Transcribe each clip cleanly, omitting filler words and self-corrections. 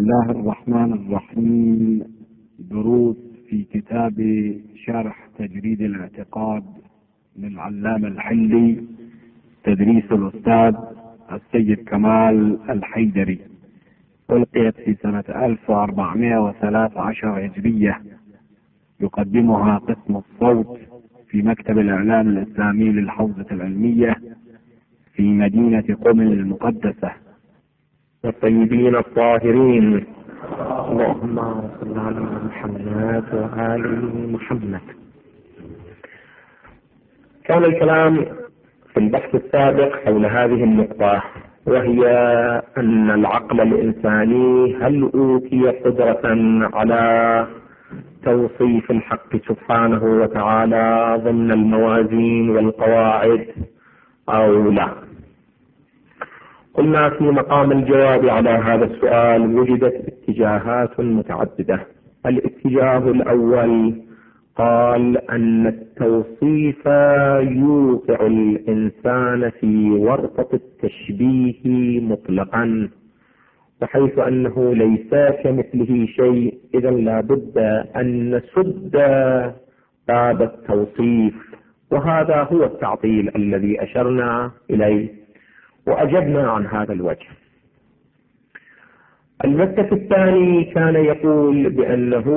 الله الرحمن الرحيم. دروس في كتاب شرح تجريد الاعتقاد للعلامة الحلي، تدريس الأستاذ السيد كمال الحيدري، ألقيت في سنة 1413 هجرية. يقدمها قسم الصوت في مكتب الإعلام الإسلامي للحوزة العلمية في مدينة قم المقدسة. الطيبين الطاهرين، اللهم صل على محمد وآل محمد. كان الكلام في البحث السابق حول هذه النقطة، وهي أن العقل الإنساني هل أوتي قدرة على توصيف الحق سبحانه وتعالى ضمن الموازين والقواعد أو لا؟ قلنا في مقام الجواب على هذا السؤال وجدت اتجاهات متعددة. الاتجاه الأول قال أن التوصيف يوقع الإنسان في ورطة التشبيه مطلقا، بحيث أنه ليس كمثله شيء، إذا لا بد أن نسد باب التوصيف، وهذا هو التعطيل الذي أشرنا إليه وأجبنا عن هذا الوجه. المسلك الثاني كان يقول بأنه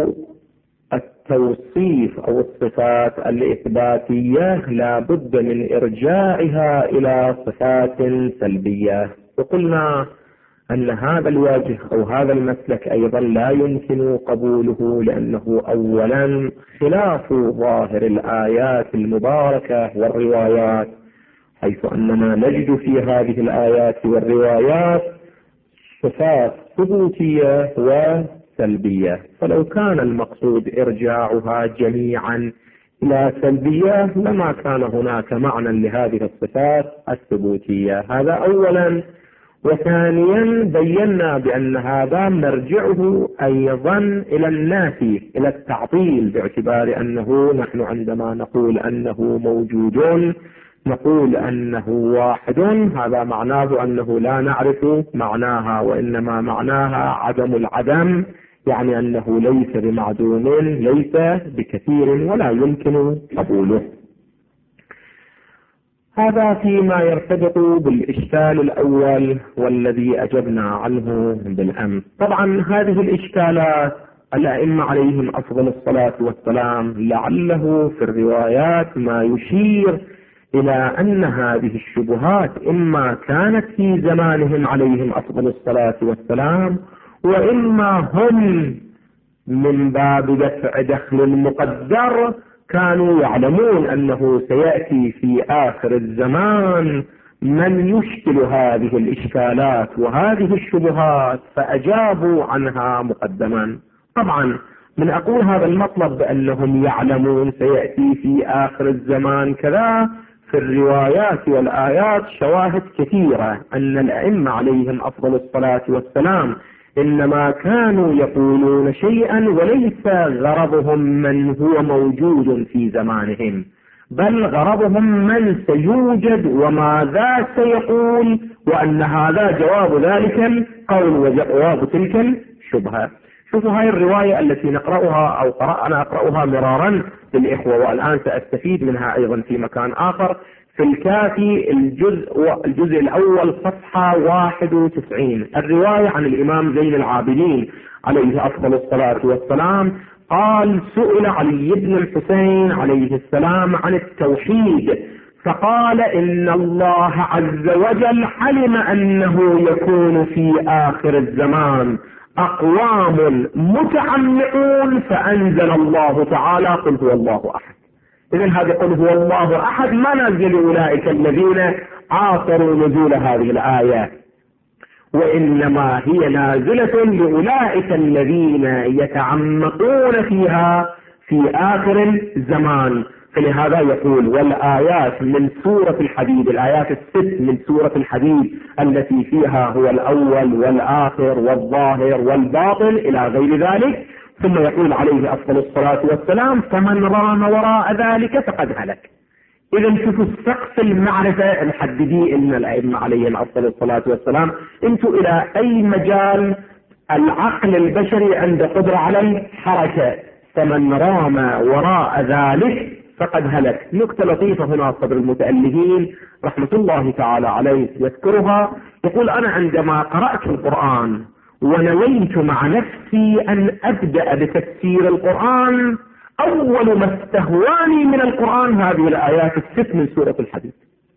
التوصيف أو الصفات الإثباتية لا بد من إرجاعها إلى صفات سلبية، وقلنا أن هذا الوجه أو هذا المسلك أيضا لا يمكن قبوله، لأنه أولا خلاف ظاهر الآيات المباركة والروايات، حيث أننا نجد في هذه الآيات والروايات صفات ثبوتية وسلبية، فلو كان المقصود إرجاعها جميعا إلى سلبية لما كان هناك معنى لهذه الصفات الثبوتية. هذا أولا. وثانيا بينا بأن هذا مرجعه أيضا إلى النافي، إلى التعطيل، باعتبار أنه نحن عندما نقول أنه موجود نقول أنه واحد، هذا معناه أنه لا نعرف معناها، وإنما معناها عدم العدم، يعني أنه ليس بمعدوم، ليس بكثير، ولا يمكن قبوله. هذا فيما يرتبط بالإشكال الأول والذي أجبنا عنه بالأمس. طبعا هذه الإشكالات الأئمة عليهم أفضل الصلاة والسلام لعله في الروايات ما يشير إلى أن هذه الشبهات إما كانت في زمانهم عليهم أفضل الصلاة والسلام، وإما هم من باب دفع دخل مقدر كانوا يعلمون أنه سيأتي في آخر الزمان من يشكل هذه الإشكالات وهذه الشبهات، فأجابوا عنها مقدما. طبعا من أقول هذا المطلب بأنهم يعلمون سيأتي في آخر الزمان كذا، في الروايات والآيات شواهد كثيرة أن الأئمة عليهم أفضل الصلاة والسلام إنما كانوا يقولون شيئا وليس غرضهم من هو موجود في زمانهم، بل غرضهم من سيوجد وماذا سيقول، وأن هذا جواب ذلك القول وجواب تلك الشبهة. شوفوا هاي الرواية التي نقرأها أو أنا أقرأها مرارا للإخوة، والآن سأستفيد منها أيضا في مكان آخر، في الكافي الجزء الأول صفحة 91. الرواية عن الإمام زين العابدين عليه أفضل الصلاة والسلام قال: سئل علي بن الحسين عليه السلام عن التوحيد، فقال: إن الله عز وجل علم أنه يكون في آخر الزمان أقوام متعمقون، فأنزل الله تعالى: قل هو الله أحد. إذن هذه قل هو الله أحد ما نزل أولئك الذين عاصروا نزول هذه الآية، وإنما هي نازلة لأولئك الذين يتعمقون فيها في آخر الزمان. فلهذا يقول: والآيات من سورة الحديد، الآيات الست من سورة الحديد التي فيها هو الأول والآخر والظاهر والباطن إلى غير ذلك. ثم يقول عليه أفضل الصلاة والسلام: فمن رام وراء ذلك فقد هلك. إذا شوفوا سقف المعرفة نحدديه إن الأئمة عليهم أفضل الصلاة والسلام، أنتوا إلى أي مجال العقل البشري عنده قدرة على الحركة، فمن رام وراء ذلك فقد هلك. نكتة لطيفة هنا صدر المتألهين رحمة الله تعالى عليه يذكرها، يقول: أنا عندما قرأت القرآن ونويت مع نفسي أن أبدأ بتفسير القرآن، أول ما استهواني من القرآن هذه الآيات الست من سورة الحديد.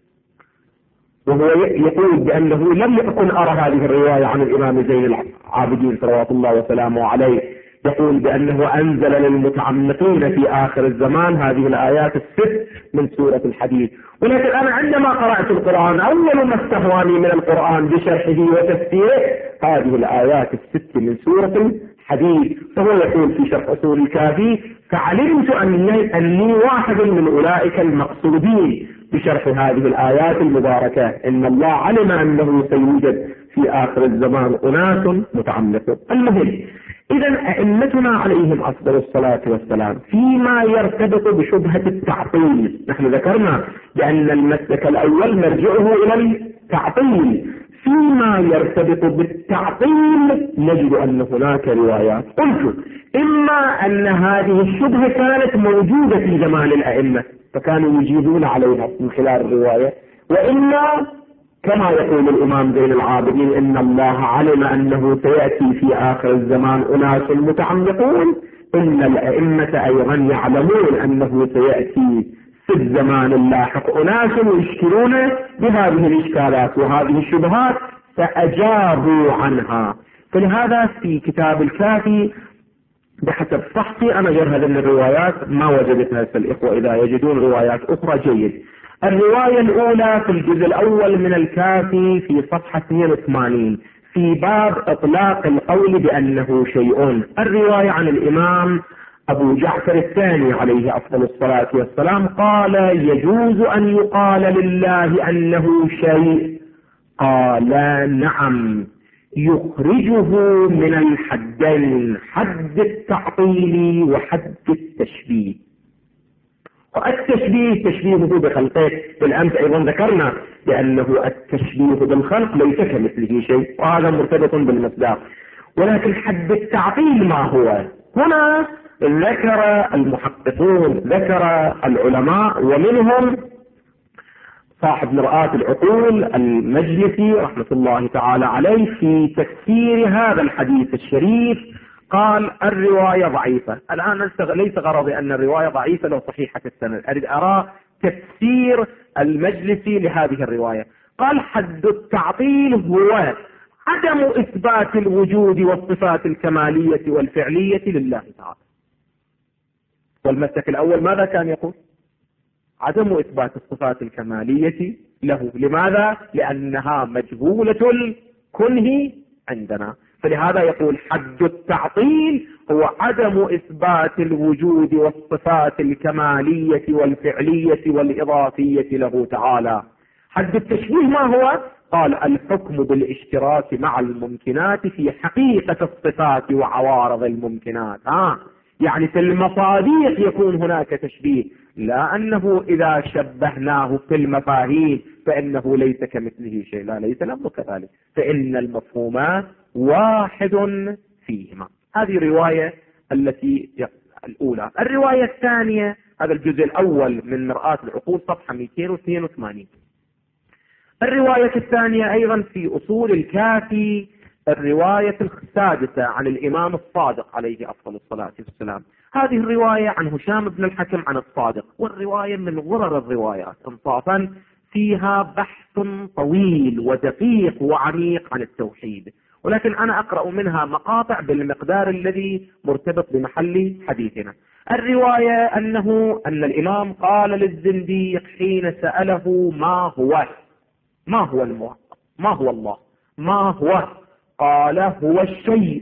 وهو يقول بأنه لم يكن أرى هذه الرواية عن الإمام زين العابدين صلوات الله وسلامه عليه، يقول بأنه أنزل للمتعمقين في آخر الزمان هذه الآيات الست من سورة الحديد. ولكن أنا عندما قرأت القرآن أول ما استهواني من القرآن بشرحه وتفسيره هذه الآيات الست من سورة الحديد. فهو يقول في شرح أصول الكافي: فعلمت أني واحد من أولئك المقصودين بشرح هذه الآيات المباركة، إن الله علم أنه سيوجد في آخر الزمان أناس متعمقون. المهم، إذا أئمتنا عليهم أفضل الصلاة والسلام فيما يرتبط بشبهة التعطيل، نحن ذكرنا بأن المسلك الأول مرجعه إلى التعطيل، فيما يرتبط بالتعطيل نجد أن هناك روايات. قلت: إما أن هذه الشبهة كانت موجودة في زمان الأئمة فكانوا يجيبون عليها من خلال الرواية، وإلا كما يقول الإمام زين العابدين: إن الله علم أنه سيأتي في آخر الزمان أناس متعمقون، إن الأئمة أيضا يعلمون أنه سيأتي في الزمان اللاحق أناس يشكلون بهذه الإشكالات وهذه الشبهات، فأجابوا عنها. فلهذا في كتاب الكافي بحسب فحصي أنا غير هذه الروايات ما وجدتها، الإخوة إذا يجدون روايات أخرى جيد. الرواية الأولى في الجزء الأول من الكافي في صفحة 82 في باب إطلاق القول بأنه شيء، الرواية عن الإمام أبو جعفر الثاني عليه أفضل الصلاة والسلام قال: يجوز أن يقال لله أنه شيء؟ قال: نعم، يخرجه من الحدين، حد التعطيل وحد التشبيه. والتشبيه تشبيهه بخلقه، بالأمس أيضا ذكرنا بأنه التشبيه بالخلق ليس كمثله شيء، وهذا مرتبط بالمصداق. ولكن حد التعطيل ما هو؟ هنا ذكر المحققون، ذكر العلماء، ومنهم صاحب مرآة العقول المجلسي رحمة الله تعالى عليه في تفسير هذا الحديث الشريف قال: الرواية ضعيفة. الآن ليس غرضي أن الرواية ضعيفة لو صحيحة السند، أريد أرى تفسير المجلسي لهذه الرواية. قال: حد التعطيل هو عدم إثبات الوجود والصفات الكمالية والفعلية لله تعالى. والمسلك الأول ماذا كان يقول؟ عدم إثبات الصفات الكمالية له. لماذا؟ لأنها مجهولة الكنه عندنا. فلهذا يقول: حد التعطيل هو عدم إثبات الوجود والصفات الكمالية والفعلية والإضافية له تعالى. حد التشبيه ما هو؟ قال: الحكم بالاشتراك مع الممكنات في حقيقة الصفات وعوارض الممكنات. يعني في المصاديق يكون هناك تشبيه، لا أنه إذا شبهناه في المفاهيم فإنه ليس كمثله شيء، لا، ليس الأمر كذلك، فإن المفهومات واحد فيهما. هذه الرواية التي الأولى. الرواية الثانية هذا الجزء الأول من مرآة العقول صفحة 282. الرواية الثانية أيضا في أصول الكافي الرواية السادسة عن الإمام الصادق عليه أفضل الصلاة والسلام. هذه الرواية عن هشام بن الحكم عن الصادق، والرواية من غرر الروايات انصافا، فيها بحث طويل ودقيق وعميق عن التوحيد، ولكن أنا أقرأ منها مقاطع بالمقدار الذي مرتبط بمحل حديثنا. الرواية أن الإمام قال للزنديق حين سأله: ما هو الله؟ ما هو؟ قال: هو شيء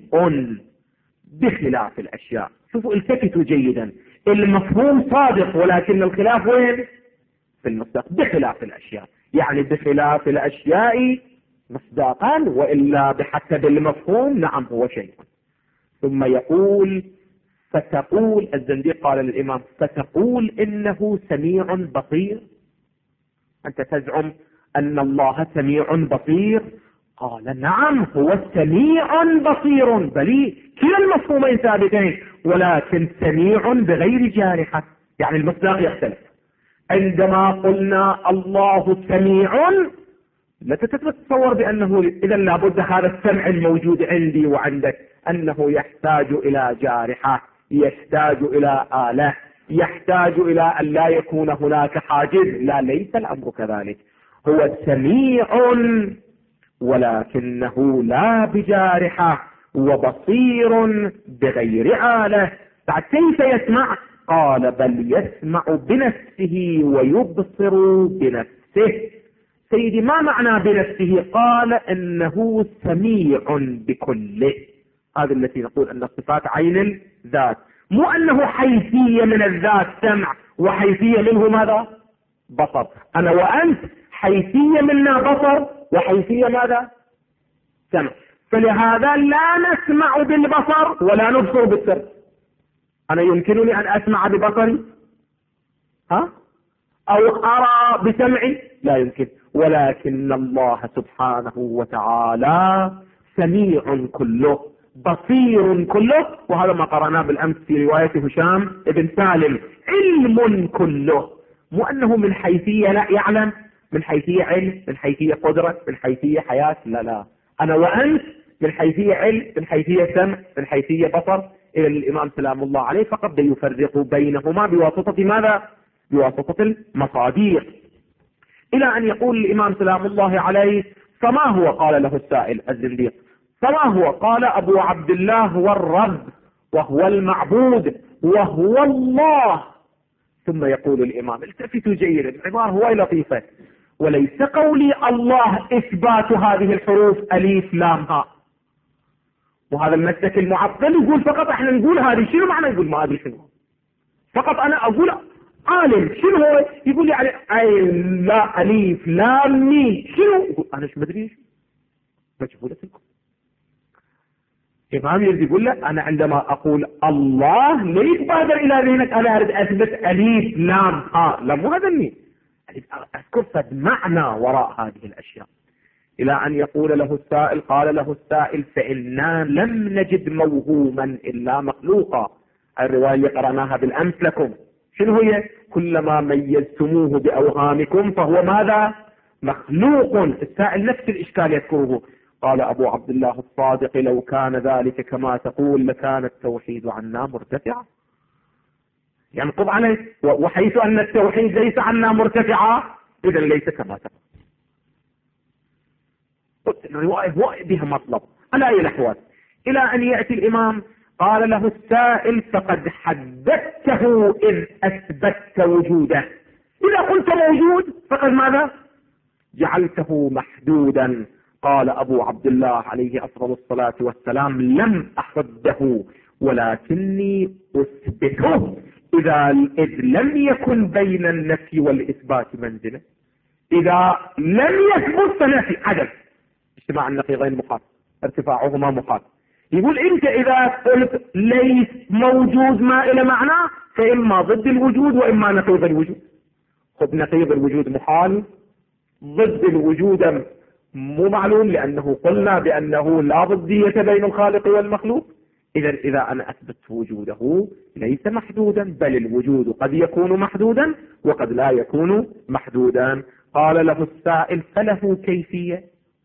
بخلاف الأشياء. شوفوا، التفتوا جيدا، المفهوم صادق ولكن الخلاف وين؟ في المصداق. بخلاف الأشياء يعني بخلاف الأشياء مصداقا، وإلا بحسب المفهوم نعم هو شيء. ثم يقول: فتقول الزنديق قال للإمام: فتقول إنه سميع بصير؟ أنت تزعم أن الله سميع بصير؟ قال نعم هو سميع بصير، بل كلا المفهومين ثابتين، ولكن سميع بغير جارحة، يعني المصداق يختلف. عندما قلنا الله سميع لا تتصور بأنه إذا لابد هذا السمع الموجود عندي وعندك أنه يحتاج إلى جارحة، يحتاج إلى آلة، يحتاج إلى أن لا يكون هناك حاجز. لا، ليس الأمر كذلك. هو سميع ولكنه لا بجارحة، وبصير بغير آلة. كيف يسمع؟ قال بل يسمع بنفسه ويبصر بنفسه. سيدي ما معنى بنفسه؟ قال إنه سميع بكله. هذا التي نقول أن صفات عين الذات، مو أنه حيثية من الذات سمع وحيثية منه ماذا؟ بصر. أنا وأنت حيثية منا بصر وحيثية ماذا؟ سمع. فلهذا لا نسمع بالبصر ولا نبصر بالسمع. أنا يمكنني أن أسمع ببصري أو أرى بسمعي؟ لا يمكن. ولكن الله سبحانه وتعالى سميع كله، بصير كله، وهذا ما قرأناه بالأمس في رواية هشام ابن سالم. علم كله، مو أنه من حيثية لا يعلم، من حيثية علم، من حيثية قدرة، من حيثية حياة. لا لا، أنا وأنت من حيثية علم، من حيثية سمع، من حيثية بصر. إلى الإمام سلام الله عليه فقد يفرق بينهما بواسطة ماذا؟ بواسطة المصادر. إلى أن يقول الإمام سلام الله عليه فما هو؟ قال له السائل الزنديق فما هو؟ قال أبو عبد الله هو الرب وهو المعبود وهو الله. ثم يقول الإمام التفتوا جيدا، العبارة هو لطيفة، وليس قولي الله إثبات هذه الحروف أليف لام هاء. وهذا المسلك المعطل يقول فقط احنا نقول هذه، شنو معنى؟ يقول ما أدري شنو، فقط أنا أقول عالم شنو هو، يقول يعني أي لا أليف لام ميم شنو، يقول أنا شو مدري شو بجيبوا لكم. إمام يريد يقول لك أنا عندما أقول الله لا يتبادر إلى ذهنك أنا أريد أثبت أليف لام لا مو هذا النية، أذكر فد معنى وراء هذه الأشياء. إلى أن يقول له السائل، قال له السائل فإنا لم نجد موهوما إلا مخلوقا. الرواية اللي قرأناها بالأمس لكم شنو هي؟ كلما ميزتموه بأوهامكم فهو ماذا؟ مخلوق. السائل نفس الإشكال يذكره. قال أبو عبد الله الصادق لو كان ذلك كما تقول لكان التوحيد عنا مرتفعا. ينقض عليه، وحيث أن التوحيد ليس عنا مرتفعا إذا ليس كما تقول. الرواية بها مطلب على أي الأحوال. إلى أن يأتي الإمام قال له السائل فقد حددته إذ أثبتت وجوده. إذا قلت موجود فقد ماذا؟ جعلته محدودا. قال أبو عبد الله عليه أفضل الصلاة والسلام لم أحده ولكني أثبته إذ لم يكن بين النفي والإثبات منزلة. إذا لم يثبت فنفي عدم، اجتماع النقيضين محال، ارتفاعهما محال. يقول انت اذا قلت ليس موجود ما الى معنى فاما ضد الوجود واما نقيض الوجود. خذ نقيض الوجود محال، ضد الوجود مو معلوم لانه قلنا بانه لا ضدية بين الخالق والمخلوق. اذا انا اثبت وجوده ليس محدودا، بل الوجود قد يكون محدودا وقد لا يكون محدودا. قال له السائل فله كيفية؟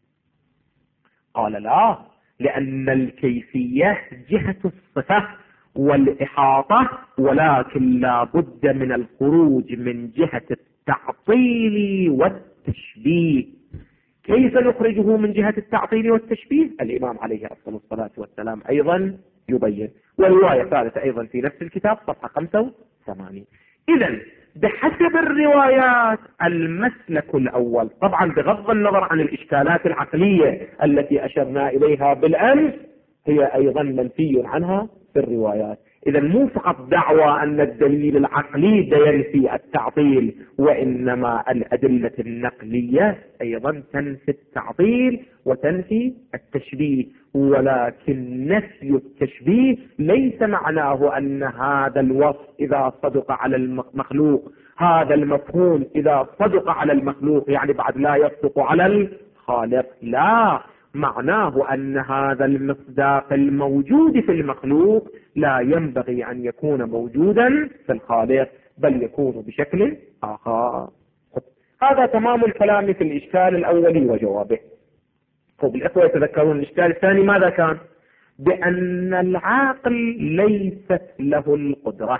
قال لا، لأن الكيفية جهة الصفة والإحاطة، ولكن لا بد من الخروج من جهة التعطيل والتشبيه. كيف نخرجه من جهة التعطيل والتشبيه؟ الإمام عليه أفضل الصلاة والسلام أيضا يبين، والرواية ثالثة أيضا في نفس الكتاب صفحة 85. إذن بحسب الروايات المسلك الأول، طبعا بغض النظر عن الإشكالات العقلية التي أشرنا إليها بالأمس، هي أيضا منفي عنها في الروايات. إذا مو فقط دعوى أن الدليل العقلي ينفي التعطيل، وإنما الأدلة النقلية أيضا تنفي التعطيل وتنفي التشبيه. ولكن نفي التشبيه ليس معناه أن هذا الوصف إذا صدق على المخلوق، هذا المفهوم إذا صدق على المخلوق يعني بعد لا يصدق على الخالق. لا، معناه أن هذا المصداق الموجود في المخلوق لا ينبغي أن يكون موجودا في الخالق، بل يكون بشكل آخر. هذا تمام الكلام في الإشكال الأولي وجوابه. الإخوة يتذكرون الإشكال الثاني ماذا كان؟ بأن العقل ليست له القدرة،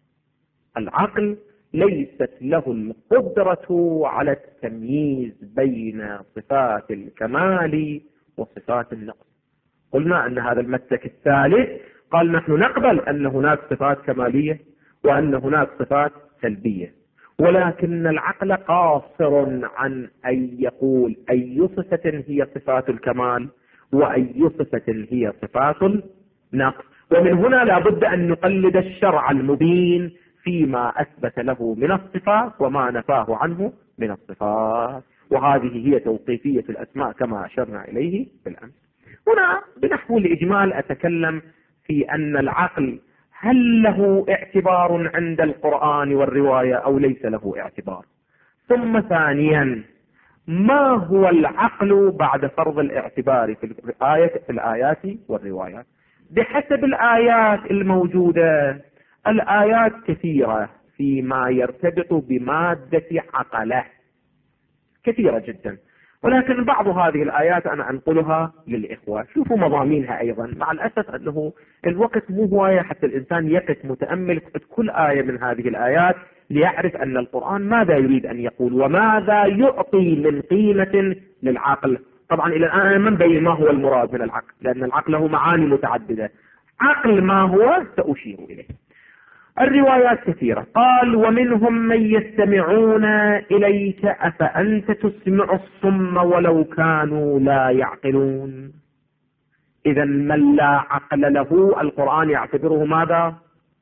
العقل ليست له القدرة على التمييز بين صفات الكمال وصفات النقص. قلنا أن هذا المسلك الثالث قال نحن نقبل أن هناك صفات كمالية وأن هناك صفات سلبية، ولكن العقل قاصر عن أن يقول أي صفة هي صفات الكمال وأي صفة هي صفات النقص. ومن هنا لابد أن نقلد الشرع المبين فيما أثبت له من الصفات وما نفاه عنه من الصفات، وهذه هي توقيفية الأسماء كما أشرنا إليه بالأمس. هنا بنحو الإجمال أتكلم في أن العقل هل له اعتبار عند القرآن والرواية أو ليس له اعتبار، ثم ثانيا ما هو العقل بعد فرض الاعتبار في الآيات والروايات. بحسب الآيات الموجودة، الآيات كثيرة فيما يرتبط بمادة عقله، كثيرة جدا، ولكن بعض هذه الآيات أنا أنقلها للإخوة. شوفوا مضامينها أيضا، مع الأسف أنه الوقت مو هواية حتى الإنسان يقف متأمل كل آية من هذه الآيات ليعرف أن القرآن ماذا يريد أن يقول وماذا يعطي من قيمة للعقل. طبعا إلى الآن أنا ما مبين ما هو المراد من العقل، لأن العقل له معاني متعددة. عقل ما هو سأشير إليه. الروايات كثيرة، قال ومنهم من يستمعون إليك أفأنت تسمع الصم ولو كانوا لا يعقلون. إذا من لا عقل له القرآن يعتبره ماذا؟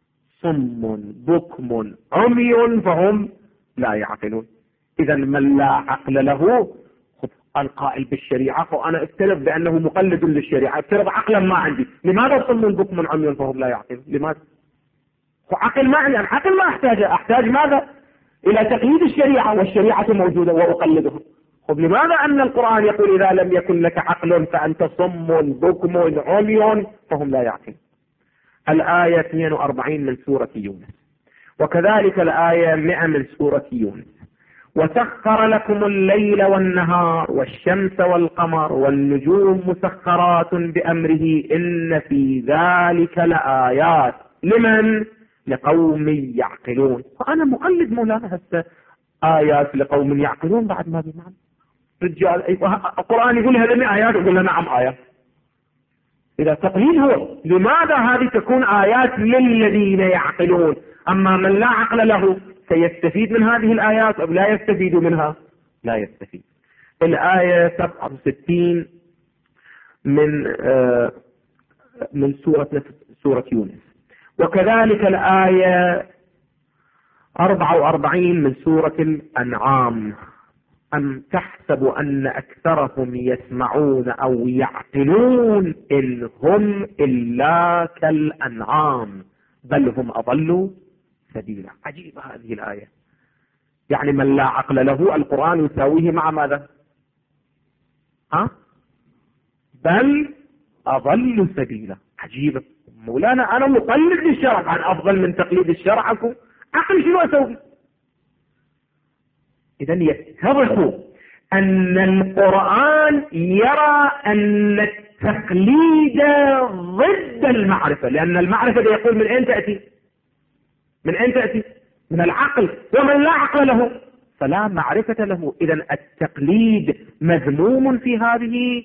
صم بكم عمي فهم لا يعقلون. إذا من لا عقل له القائل بالشريعة، وأنا افترض بأنه مقلد للشريعة، افترض عقلا ما عندي، لماذا صم بكم عمي فهم لا يعقلون؟ لماذا؟ عقل ما عندي، عقل ما أحتاج ماذا؟ إلى تقييد الشريعة، والشريعة موجودة وأقلدها. لماذا أن القرآن يقول إذا لم يكن لك عقل فأنت صم بكم عمي فهم لا يعقلون؟ الآية 42 من سورة يونس، وكذلك الآية 100 من سورة يونس. وسخر لكم الليل والنهار والشمس والقمر والنجوم مسخرات بأمره إن في ذلك لآيات لمن؟ لقوم يعقلون. فأنا مقلد مولانا هسه آيات لقوم يعقلون بعد ما بمعنى رجال القرآن يقول هذه آيات، يقول نعم آيات. إذا تقليد هو، لماذا هذه تكون آيات للذين يعقلون؟ أما من لا عقل له سيستفيد من هذه الآيات أو لا يستفيد منها؟ لا يستفيد. الآية 67 من سورة يونس، وكذلك الآية 44 من سورة الأنعام. أم تحسب أن أكثرهم يسمعون أو يعقلون إن هم إلا كالأنعام بل هم أضلوا سبيلا. عجيبة هذه الآية، يعني من لا عقل له القرآن يساويه مع ماذا؟ بل أضلوا سبيلا. عجيبة مولانا، أنا مقلد للشرع، عن أفضل من تقليد الشرع أكو عقل شنو أسوي؟ إذا يتضح أن القرآن يرى أن التقليد ضد المعرفة، لأن المعرفة يقول من أين تأتي؟ من أين تأتي؟ من العقل، ومن لا عقل له فلا معرفة له. إذا التقليد مذموم في هذه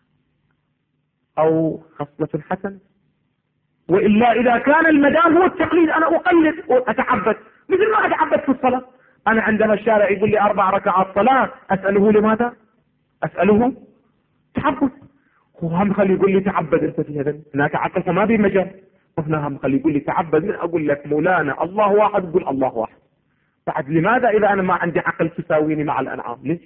أو خصلة حسنة؟ وإلا إذا كان المدام هو التقليد أنا أقلد وأتعبد مثل ما أتعبد في الصلاة. أنا عندما الشارع يقول لي 4 ركعات صلاة أسأله لماذا؟ أسأله تعبد. هو هم خلي يقول لي تعبد أنت في هذا، هناك عقل فما بي مجال. وهنا هم خلي يقول لي تعبد، من أقول لك مولانا الله واحد يقول الله واحد. بعد لماذا إذا أنا ما عندي عقل تساويني مع الأنعام؟ ليش؟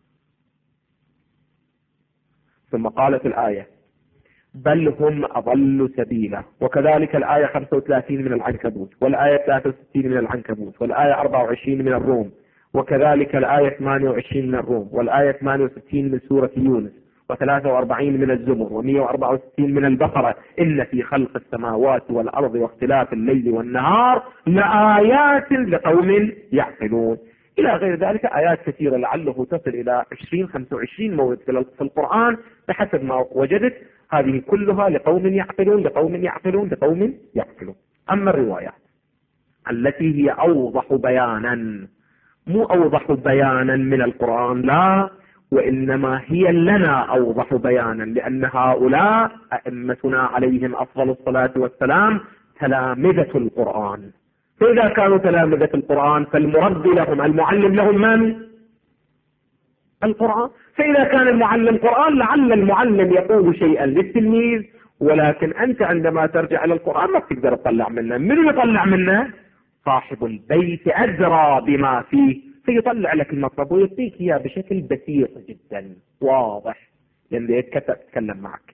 ثم قالت الآية بل هم أضلوا سبيلا. وكذلك الآية 35 من العنكبوت، والآية 63 من العنكبوت، والآية 24 من الروم، وكذلك الآية 28 من الروم، والآية 68 من سورة يونس، و43 من الزمر و164 من البقرة، إن في خلق السماوات والأرض واختلاف الليل والنهار لآيات لقوم يعقلون، إلى غير ذلك آيات كثيرة لعله تصل إلى 20-25 مورد في القرآن بحسب ما وجدت، هذه كلها لقوم يعقلون لقوم يعقلون لقوم يعقلون. أما الروايات التي هي أوضح بيانا، مو أوضح بيانا من القرآن، لا، وإنما هي لنا أوضح بيانا، لأن هؤلاء أئمتنا عليهم أفضل الصلاة والسلام تلامذة القرآن، فإذا كانوا تلامذة القرآن فالمربي لهم المعلم لهم من؟ القرآن. فإذا كان المعلم قرآن لعل المعلم يقول شيئا للتلميذ، ولكن أنت عندما ترجع إلى القرآن ما تقدر تطلع منه. من يطلع منه؟ صاحب البيت أدرى بما فيه، فيطلع لك المطلب ويعطيك إياه بشكل بسيط جدا واضح، لأنه يتكلم معك.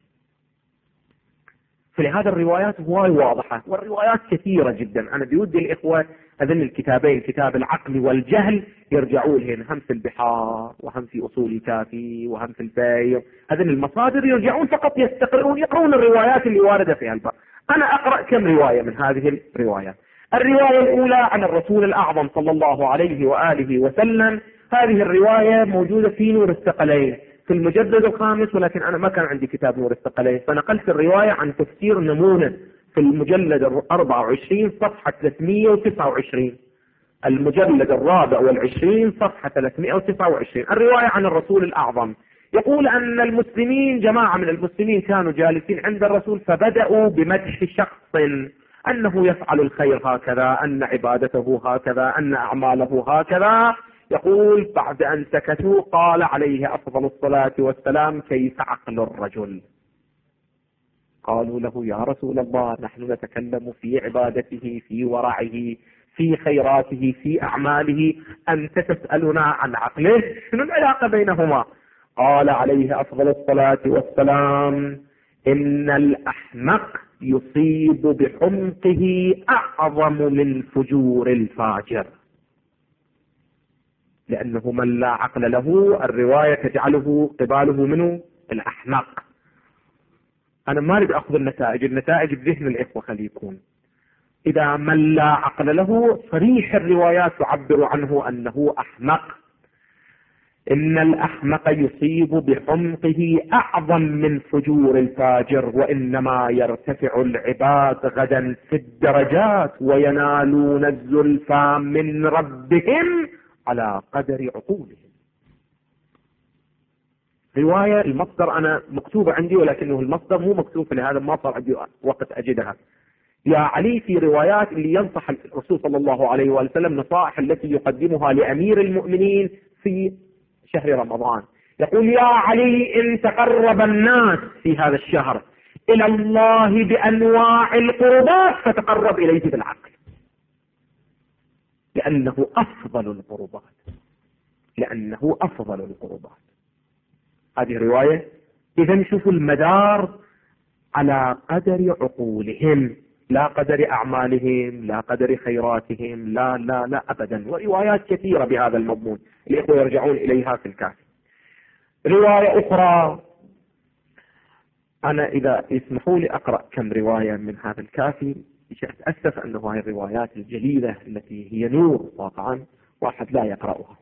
فلهذا الروايات هواي واضحة، والروايات كثيرة جدا. أنا بودي الإخوة هذين الكتابين، كتاب العقل والجهل، يرجعوا لهن، هم في البحار وهم في أصول الكافي وهم في الفير، هذين المصادر يرجعون فقط يستقرؤون يقرؤون الروايات اللي واردة في الباب. أنا أقرأ كم رواية من هذه الروايات. الرواية الأولى عن الرسول الأعظم صلى الله عليه وآله وسلم، هذه الرواية موجودة في نور الثقلين في المجلد الخامس، ولكن أنا ما كان عندي كتاب نور الثقلين، فنقلت الرواية عن تفسير نمونة في المجلد 24 صفحة 329، المجلد 24 صفحة 329. الرواية عن الرسول الأعظم يقول أن المسلمين، جماعة من المسلمين كانوا جالسين عند الرسول فبدأوا بمدح شخص، أنه يفعل الخير هكذا، أن عبادته هكذا، أن أعماله هكذا. يقول بعد أن سكتوا قال عليه أفضل الصلاة والسلام: كيف عقل الرجل؟ قالوا له: يا رسول الله، نحن نتكلم في عبادته، في ورعه، في خيراته، في أعماله، أنت تسألنا عن عقله؟ شنو العلاقة بينهما؟ قال عليه أفضل الصلاة والسلام: إن الأحمق يصيب بحمقه أعظم من فجور الفاجر، لأنه من لا عقل له الرواية تجعله قباله منه الأحمق. أنا ما أريد أخذ النتائج بذهن الإخوة، خليكم. إذا من لا عقل له صريح الروايات تعبر عنه أنه أحمق. إن الأحمق يصيب بحمقه أعظم من فجور الفاجر، وإنما يرتفع العباد غدا في الدرجات وينالون الزلفى من ربهم على قدر عقولهم. رواية المصدر أنا مكتوبة عندي، ولكنه المصدر مو مكتوب، لهذا ما صار عندي وقت أجدها. يا علي في روايات اللي ينصح الرسول صلى الله عليه وسلم نصائح التي يقدمها لأمير المؤمنين في شهر رمضان، يقول: يا علي، إن تقرب الناس في هذا الشهر إلى الله بأنواع القربات فتقرب إليه بالعقل، لأنه أفضل القربات. هذه رواية. إذا شوفوا المدار على قدر عقولهم، لا قدر أعمالهم، لا قدر خيراتهم، لا لا لا أبدا. وروايات كثيرة بهذا المضمون الإخوة يرجعون إليها في الكافي. رواية أخرى، أنا إذا يسمحوا لي أقرأ كم رواية من هذا الكافي، أتأسف أنه هذه الروايات الجليلة التي هي نور واقعا واحد لا يقرأها.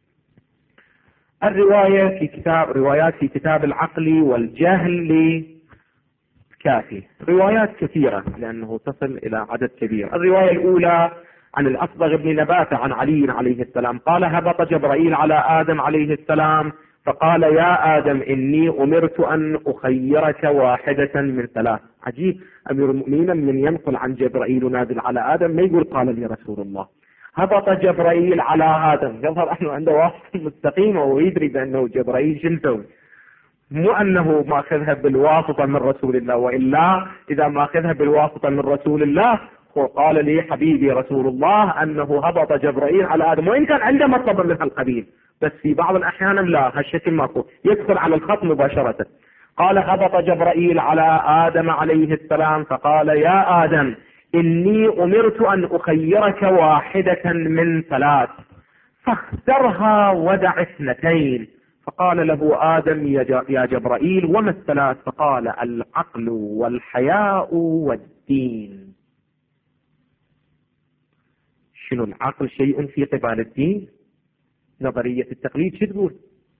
الرواية في روايات في كتاب العقل والجهل كافي، روايات كثيرة لأنه تصل إلى عدد كبير. الرواية الأولى عن الأصبغ بن نباتة عن علي عليه السلام قال: هبط جبرائيل على آدم عليه السلام فقال: يا آدم، إني أمرت أن أخيرك واحدة من ثلاث. عجيب، أمير المؤمنين من ينقل عن جبرائيل نازل على آدم ما يقول قال لي رسول الله. هبط جبرائيل على آدم، يظهر أنه عنده واسطة مستقيمة ويدري بأنه جبرائيل شنتوي، مو أنه ماخذها بالواسطة من رسول الله، وإلا إذا ماخذها بالواسطة من رسول الله قال لي حبيبي رسول الله أنه هبط جبرائيل على آدم، وإن كان عنده مطلب من القبيل، بس في بعض الأحيان لا، هالشكل ماكو، يدخل على الخط مباشرة. قال: هبط جبرائيل على آدم عليه السلام فقال: يا آدم، إني أمرت أن أخيرك واحدة من ثلاث فاخترها ودع اثنتين. فقال له آدم يا جبرائيل وما الثلاث؟ فقال العقل والحياء والدين. شنو العقل؟ شيء في قبال الدين. نظرية التقليد شو تقول؟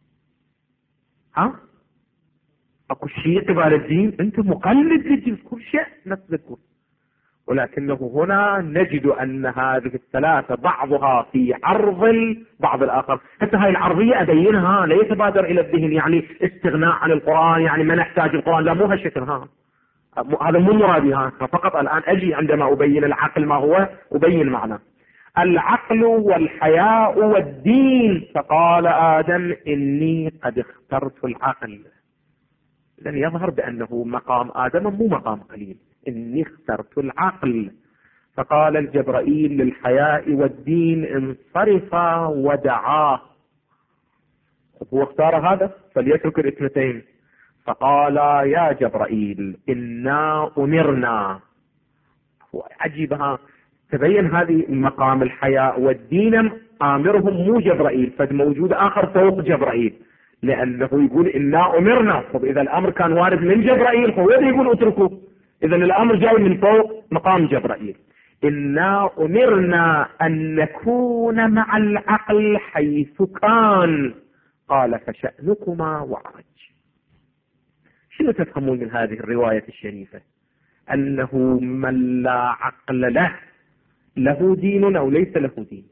اكو شيء قبال الدين؟ انت مقلد للدين كل شيء نفس الكل. ولكنه هنا نجد أن هذه الثلاثة بعضها في عرض بعض الآخر. حتى هاي العرضية أبينها لا يتبادر إلى الذهن يعني استغناء عن القرآن، يعني ما نحتاج القرآن، لا مو هالشكل. هذا مو مرادي. فقط الآن أجي عندما أبين العقل ما هو أبين معنى العقل والحياء والدين. فقال آدم إني قد اخترت العقل. إذن يظهر بأنه مقام آدم مو مقام قليل. إني اخترت العقل. فقال الجبرائيل للحياء والدين انصرفا ودعاه. هو اختار هذا فليترك الاثنتين. فقال يا جبرائيل إنا أمرنا. عجيبها تبين هذه مقام الحياء والدين آمرهم مو جبرائيل، فموجود آخر فوق جبرائيل، لأنه يقول إنا أمرنا. طب إذا الأمر كان وارد من جبرائيل فهو يقول اتركوا. إذا الأمر جاي من فوق مقام جبرائيل. إنا أمرنا أن نكون مع العقل حيث كان. قال فشأنكما وعرج. شنو تفهمون من هذه الرواية الشريفة؟ أنه من لا عقل له دين أو ليس له دين.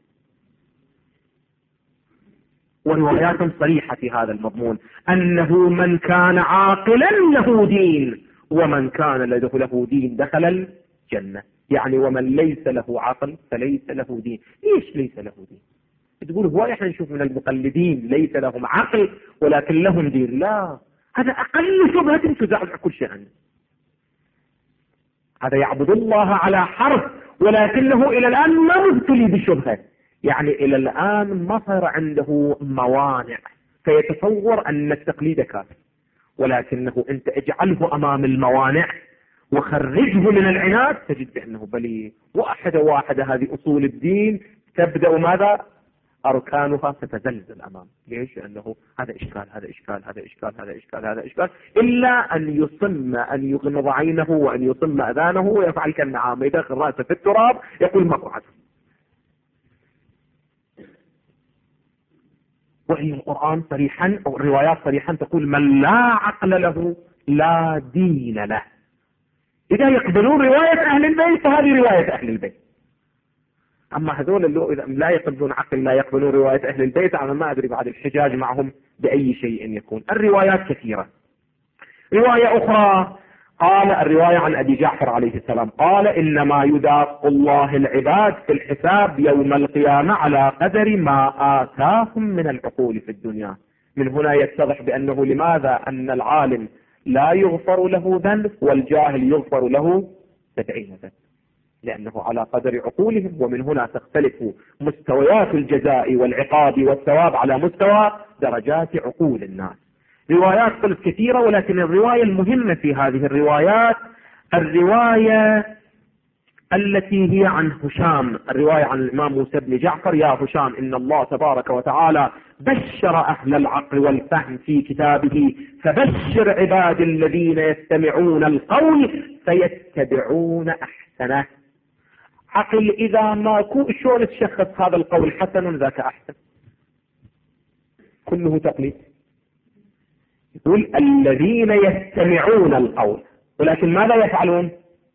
وروايات صريحة في هذا المضمون أنه من كان عاقلا له دين، ومن كان له دين دخل الجنة. يعني ومن ليس له عقل فليس له دين. ليش ليس له دين؟ تقول هو احنا نشوف من المقلدين ليس لهم عقل ولكن لهم دين. لا، هذا أقل شبهة تزعزع كل شيء عنه. هذا يعبد الله على حرف، ولكنه إلى الآن ما مبتلي بشبهة. يعني إلى الآن ما صار عنده موانع فيتصور أن التقليد كافي. ولكنه أنت اجعله أمام الموانع وخرجه من العناد تجد بأنه بلي واحدة هذه أصول الدين تبدأ ماذا؟ أركانها تتزلزل أمام. ليش؟ لأنه هذا إشكال هذا إشكال هذا إشكال هذا إشكال هذا إشكال، إلا أن يصم أن يغمض عينه وأن يصم أذانه ويفعل كالنعام، يدخل رأسه في التراب يقول ماكو عدل. وإن القرآن صريحا أو الروايات صريحا تقول من لا عقل له لا دين له. إذا يقبلون رواية أهل البيت فهذه رواية أهل البيت. أما هذول اللي إذا لا يقبلون عقل لا يقبلون رواية أهل البيت، أنا ما أدري بعد الحجاج معهم بأي شيء يكون. الروايات كثيرة. رواية أخرى قال الرواية عن أبي جعفر عليه السلام قال إنما يذاق الله العباد في الحساب يوم القيامة على قدر ما آتاهم من العقول في الدنيا. من هنا يتضح بأنه لماذا أن العالم لا يغفر له ذنب والجاهل يغفر له 70 ذنب، لأنه على قدر عقولهم. ومن هنا تختلف مستويات الجزاء والعقاب والثواب على مستوى درجات عقول الناس. روايات قلت كثيرة، ولكن الرواية المهمة في هذه الروايات الرواية التي هي عن هشام، الرواية عن الإمام موسى بن جعفر: يا هشام إن الله تبارك وتعالى بشر أهل العقل والفهم في كتابه، فبشر عباد الذين يستمعون القول فيتبعون أحسنه. عقل إذا ماكو شلون تشخص هذا القول حسن ذاك أحسن؟ كله تقليد. يقول الذين يستمعون القول، ولكن ماذا يفعلون؟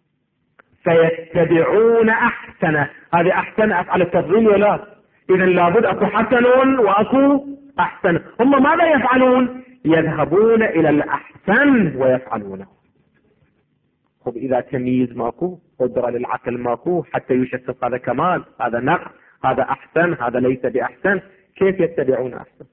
فيتبعون أحسنه. هذه أحسن أفعل التفضيل ولا؟ إذن لابد أكو حسن وأكو أحسن. هم ماذا يفعلون؟ يذهبون إلى الأحسن ويفعلونه. خب إذا تمييز ماكو، قدرة للعقل ماكو حتى يشخص هذا كمال، هذا نقص، هذا أحسن، هذا ليس بأحسن، كيف يتبعون أحسن؟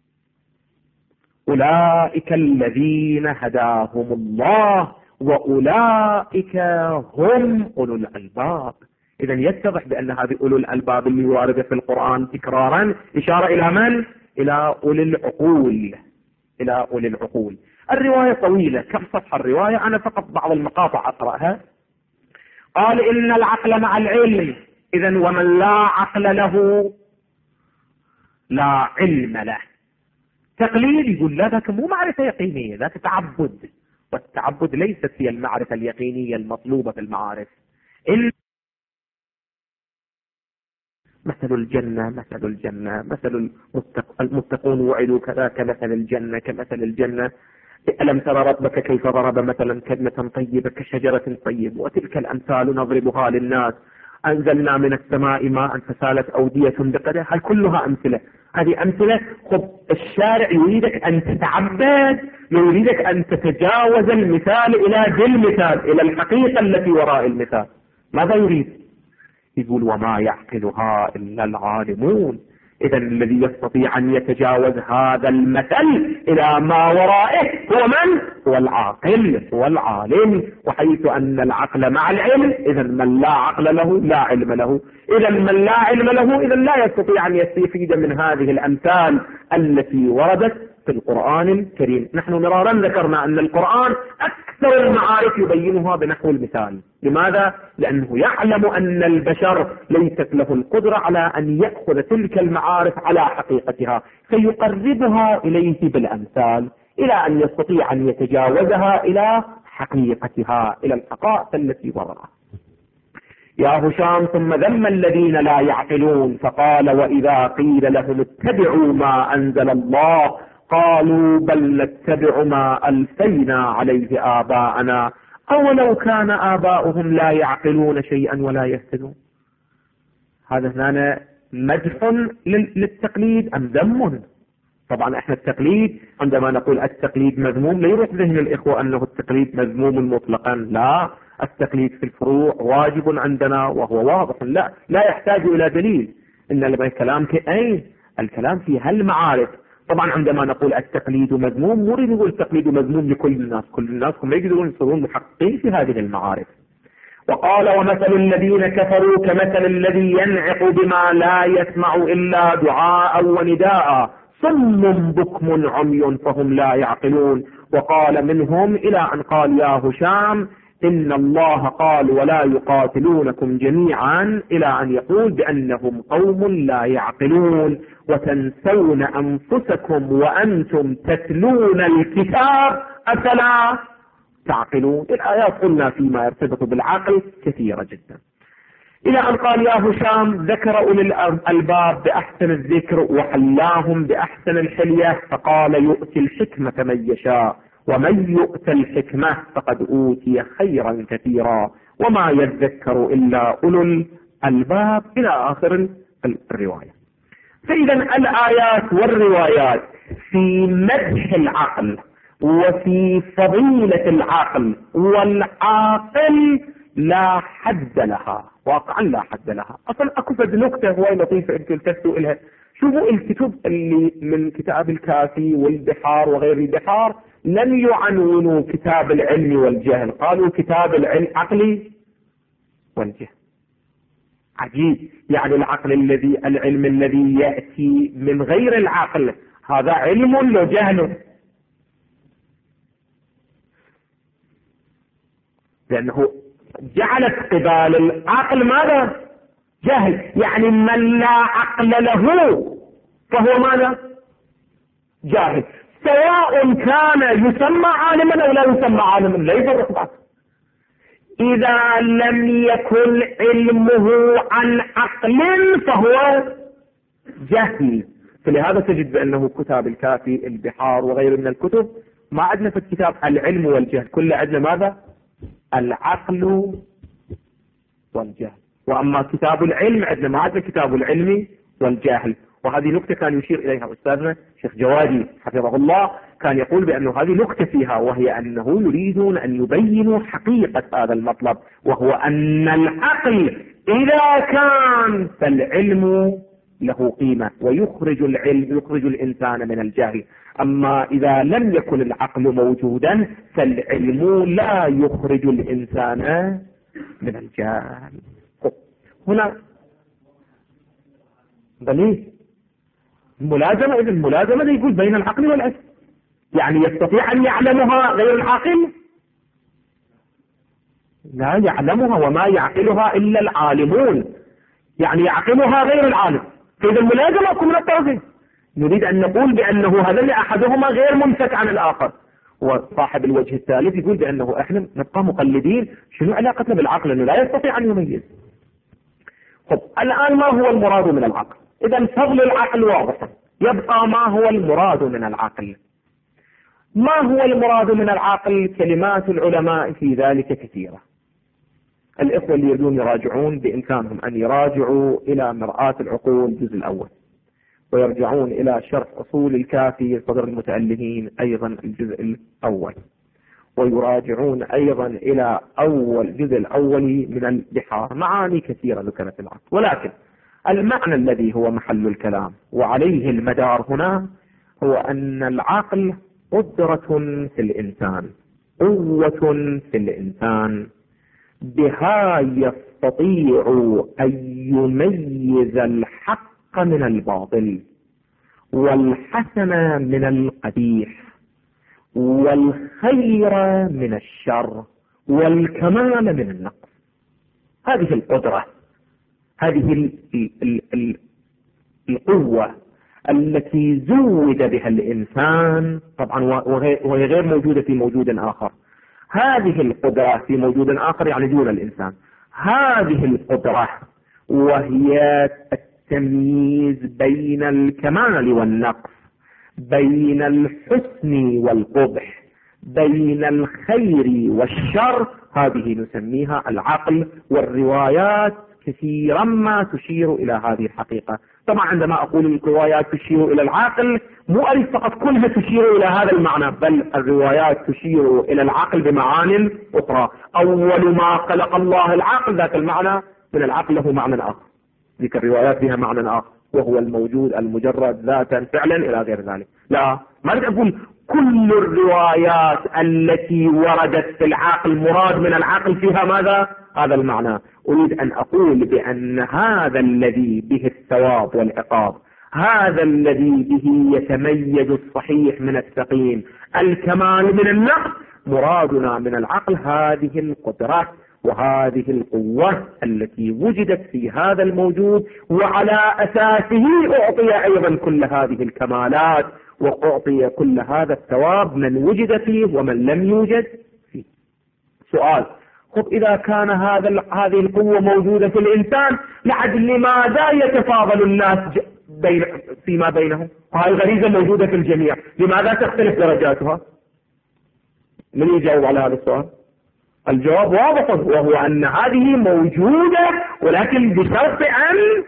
أولئك الذين هداهم الله وأولئك هم أولو الألباب. إذن يتضح بأن هذه أولو الألباب اللي واردة في القرآن تكرارا إشارة إلى من؟ إلى أولي العقول، إلى أولي العقول. الرواية طويلة، كم صفحة الرواية؟ أنا فقط بعض المقاطع أقرأها. قال إن العقل مع العلم، إذن ومن لا عقل له لا علم له. تقليد يقول لا ذاك مو معرفة يقينية، ذاك تعبد، والتعبد ليست هي المعرفة اليقينية المطلوبة في المعارف. مثل الجنة مثل المتقون وعدوا كذا كمثل الجنة كمثل الجنة. ألم ترى ربك كيف ضرب مثلا كلمة طيبة كشجرة طيبة وتلك الأمثال نضربها للناس أنزلنا من السماء ماء فسالت أودية بقدر. هل كلها أمثلة؟ هذه أمثلة. خب الشارع يريدك أن تتعبد، يريدك أن تتجاوز المثال إلى ذي المثال، إلى الحقيقة التي وراء المثال. ماذا يريد؟ يقول وما يعقلها إلا العالمون. إذا الذي يستطيع أن يتجاوز هذا المثل إلى ما ورائه هو من؟ هو العاقل، هو العالم. وحيث أن العقل مع العلم، إذا من لا عقل له لا علم له. إذا من لا علم له إذا لا يستطيع أن يستفيد من هذه الأمثال التي وردت في القرآن الكريم. نحن مرارا ذكرنا أن القرآن أكثر المعارف يبينها بنحو المثال. لماذا؟ لأنه يعلم أن البشر ليست له القدرة على أن يأخذ تلك المعارف على حقيقتها، فيقربها إليه بالأمثال إلى أن يستطيع أن يتجاوزها إلى حقيقتها، إلى الحقائق التي وراءها. يا هشام ثم ذم الذين لا يعقلون فقال وإذا قيل لهم اتبعوا ما أنزل الله قالوا بل نتبع ما ألفينا عليه آباءنا أولو كان آباؤهم لا يعقلون شيئا ولا يهتدون. هذا هنا مدح للتقليد أم ذم؟ طبعا احنا التقليد عندما نقول التقليد مذموم لا يروح ذهن الإخوة أنه التقليد مذموم مطلقا، لا، التقليد في الفروع واجب عندنا وهو واضح، لا يحتاج إلى دليل. إن الكلام الكلام في هالمعارف. طبعا عندما نقول التقليد مذموم مو نقول التقليد مذموم لكل الناس، كل الناس هم يقدرون يصيرون محققين في هذه المعارف. وقال ومثل الذين كفروا كمثل الذي ينعق بما لا يسمع إلا دعاء ونداء صم بكم عمي فهم لا يعقلون. وقال منهم إلى أن قال يا هشام إن الله قال ولا يقاتلونكم جميعا إلى أن يقول بأنهم قوم لا يعقلون وتنسون أنفسكم وأنتم تتلون الكتاب أفلا تعقلون. الآيات قلنا فيما يرتبط بالعقل كثيرة جدا. إلى أن قال يا هشام ذكر أولي الألباب بأحسن الذكر وحلاهم بأحسن الحلية فقال يؤتي الحكمة من يشاء ومن يؤت الحكمة فقد أوتي خيرا كثيرا وما يذكر إلا أولو الألباب إلى آخر الرواية. فإذا الآيات والروايات في مدح العقل وفي فضيلة العقل والعاقل لا حد لها، واقعا لا حد لها. أصلا أكو فد نكتة هواي لطيفة أنتم التفتوا إلها. شوفوا الكتب اللي من كتاب الكافي والبحار وغير البحار لم يعنونوا كتاب العلم والجهل، قالوا كتاب العلم عقلي والجهل. عجيب، يعني العلم الذي يأتي من غير العقل هذا علم ولا جهل؟ لأنه جعلت قبال العقل ماذا؟ جهل. يعني من لا عقل له فهو ماذا؟ جاهل، سواء كان يسمى عالما أو لا يسمى عالما، لا يفرق بعض. إذا لم يكن علمه عن عقل فهو جهل. فلهذا تجد بأنه كتاب الكافي البحار وغيره من الكتب ما عندنا في الكتاب العلم والجهل، كل عندنا ماذا؟ العقل والجهل. وأما كتاب العلم عندنا ما عندنا كتاب العلم والجهل. وهذه نكتة كان يشير إليها أستاذنا شيخ جوادي حفظه الله، كان يقول بأنه هذه نكتة فيها، وهي أنه يريدون أن يبينوا حقيقة هذا المطلب، وهو أن العقل إذا كان فالعلم له قيمة ويخرج العلم، يخرج الإنسان من الجهل. أما إذا لم يكن العقل موجودا فالعلم لا يخرج الإنسان من الجهل. هنا دليل الملازمة. إذا الملازمة يقول بين العقل والعلم، يعني يستطيع أن يعلمها غير العاقل؟ لا يعلمها، وما يعقلها إلا العالمون، يعني يعقلها غير العالم. فإذا الملازمة تكون من الطرفين. نريد أن نقول بأنه هذا أحدهما غير منفك عن الآخر. وصاحب الوجه الثالث يقول بأنه إحنا نبقى مقلدين، شنو علاقتنا بالعقل أنه لا يستطيع أن يميز. طب الآن ما هو المراد من العقل؟ إذا فضل العقل واضح، يبقى ما هو المراد من العقل. ما هو المراد من العقل؟ كلمات العلماء في ذلك كثيرة. الإخوة اللي يريدون يراجعون بإمكانهم أن يراجعوا إلى مرآة العقول الجزء الأول، ويرجعون إلى شرح أصول الكافي صدر المتألهين أيضا الجزء الأول، ويراجعون أيضا إلى أول الجزء الأول من البحار. معاني كثيرة ذكرت العقل، ولكن المعنى الذي هو محل الكلام وعليه المدار هنا هو أن العقل قدرة في الإنسان، قوة في الإنسان، بها يستطيع أن يميز الحق من الباطل، والحسن من القبيح، والخير من الشر، والكمال من النقص. هذه القدرة، هذه القوة التي زود بها الإنسان، طبعا وهي غير موجودة في موجود آخر. هذه القدرة في موجود آخر يعني دون الإنسان. هذه القدرة وهي التمييز بين الكمال والنقص، بين الحسن والقبح، بين الخير والشر، هذه نسميها العقل. والروايات كثيرا ما تشير إلى هذه الحقيقة. طبعا عندما أقول الروايات تشير إلى العقل مو أريد فقط كلها تشير إلى هذا المعنى، بل الروايات تشير إلى العقل بمعان أخرى. أول ما خلق الله العقل، ذاك المعنى من العقل له معنى آخر، ذيك الروايات فيها معنى آخر وهو الموجود المجرد ذاتا فعلا إلى غير ذلك. لا، ما أريد أقول كل الروايات التي وردت في العقل مراد من العقل فيها ماذا؟ هذا المعنى. أريد أن أقول بأن هذا الذي به الثواب والعقاب، هذا الذي به يتميز الصحيح من السقيم، الكمال من النقص، مرادنا من العقل هذه القدرات وهذه القوة التي وجدت في هذا الموجود، وعلى أساسه أعطي أيضا كل هذه الكمالات وأعطي كل هذا الثواب من وجد فيه ومن لم يوجد فيه. سؤال: خب إذا كان هذه القوة موجودة في الإنسان، لماذا يتفاضل الناس فيما بينهم؟ وهذه الغريزة موجودة في الجميع، لماذا تختلف درجاتها؟ من يجاوب على هذا السؤال؟ الجواب واضح، وهو أن هذه موجودة، ولكن بشرط أن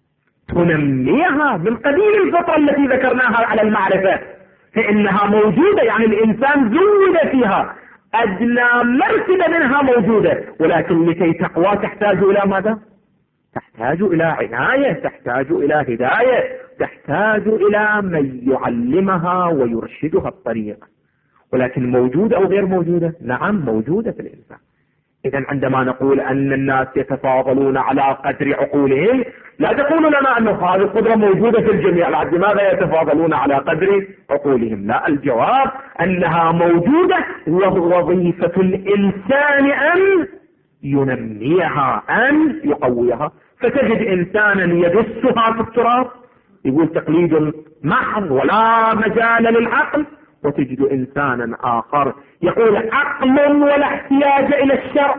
تنميها من قبيل الفطرة التي ذكرناها على المعرفة، فإنها موجودة، يعني الإنسان زود فيها، أدنى مرتبة منها موجودة، ولكن لكي تقوى تحتاج إلى ماذا؟ تحتاج إلى عناية، تحتاج إلى هداية، تحتاج إلى من يعلمها ويرشدها الطريق. ولكن موجودة أو غير موجودة؟ نعم موجودة في الإنسان. إذن عندما نقول أن الناس يتفاضلون على قدر عقولهم، لا تقول لنا أن هذه القدرة موجودة في الجميع، لماذا يتفاضلون على قدر عقولهم؟ لا، الجواب أنها موجودة، ووظيفة الإنسان أن ينميها، أن يقويها. فتجد إنسانا يدسها في التراب يقول تقليد محض ولا مجال للعقل، وتجد إنسانا آخر يقول عقل ولا احتياج إلى الشرع،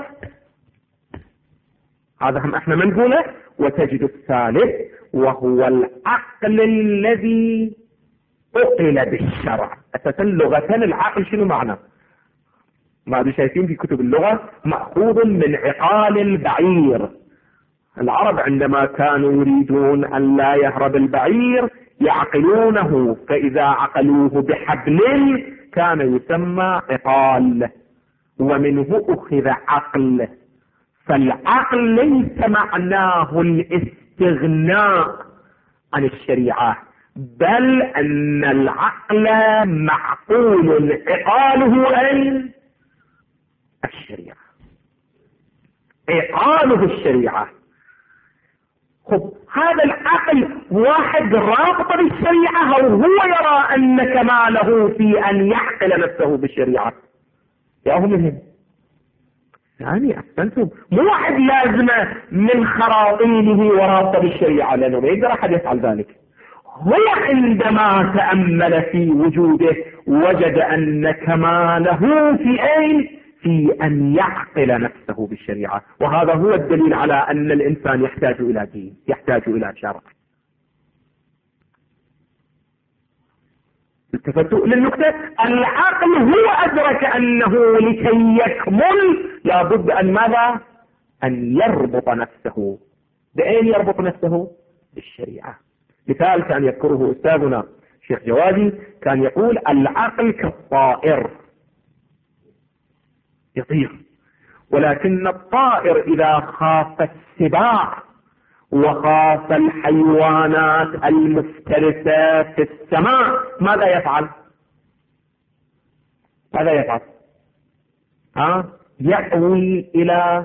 هذا هم احنا منقوله. وتجد الثالث وهو العقل الذي أقل بالشرع. أساسا لغة العقل شنو معنى؟ ما شايفين في كتب اللغة مأخوذ من عقال البعير. العرب عندما كانوا يريدون أن لا يهرب البعير يعقلونه، فإذا عقلوه بحبل كان يسمى عقال، ومنه أخذ عقل. فالعقل ليس معناه الاستغناء عن الشريعة، بل أن العقل معقول عقاله أين؟ الشريعة، عقاله الشريعة. خب هذا العقل واحد رابط بالشريعة، أو هو يرى أن كماله في أن يعقل نفسه بالشريعة؟ يا هو مهم يعني أحسنتم، مو واحد لازمة من خراطيمه ورابطة بالشريعة، لأنه ما يقدر أحد يفعل ذلك. هو عندما تأمل في وجوده وجد أن كماله في أين؟ في أن يعقل نفسه بالشريعة. وهذا هو الدليل على أن الإنسان يحتاج إلى دين، يحتاج إلى شرع. التفتوا للنقطة، العقل هو أدرك أنه لكي يكمل لابد أن ماذا؟ أن يربط نفسه. بأين يربط نفسه؟ بالشريعة. مثال كان يذكره أستاذنا شيخ جوادي، كان يقول العقل كالطائر يطير، ولكن الطائر إذا خاف السباع وخاف الحيوانات المفترسة في السماء ماذا يفعل؟ ماذا يفعل؟ يأوي إلى